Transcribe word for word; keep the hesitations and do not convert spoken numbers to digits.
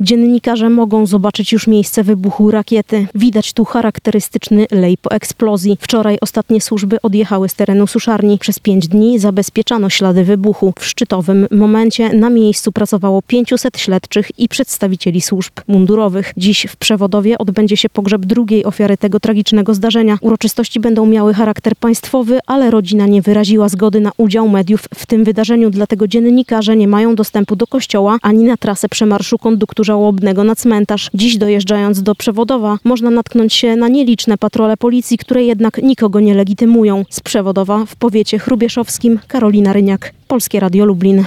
Dziennikarze mogą zobaczyć już miejsce wybuchu rakiety. Widać tu charakterystyczny lej po eksplozji. Wczoraj ostatnie służby odjechały z terenu suszarni. Przez pięć dni zabezpieczano ślady wybuchu. W szczytowym momencie na miejscu pracowało pięciuset śledczych i przedstawicieli służb mundurowych. Dziś w Przewodowie odbędzie się pogrzeb drugiej ofiary tego tragicznego zdarzenia. Uroczystości będą miały charakter państwowy, ale rodzina nie wyraziła zgody na udział mediów w tym wydarzeniu, dlatego dziennikarze nie mają dostępu do kościoła ani na trasę przemarszu konduktu żałobnego na cmentarz. Dziś dojeżdżając do Przewodowa można natknąć się na nieliczne patrole policji, które jednak nikogo nie legitymują. Z Przewodowa w powiecie chrubieszowskim Karolina Ryniak, Polskie Radio Lublin.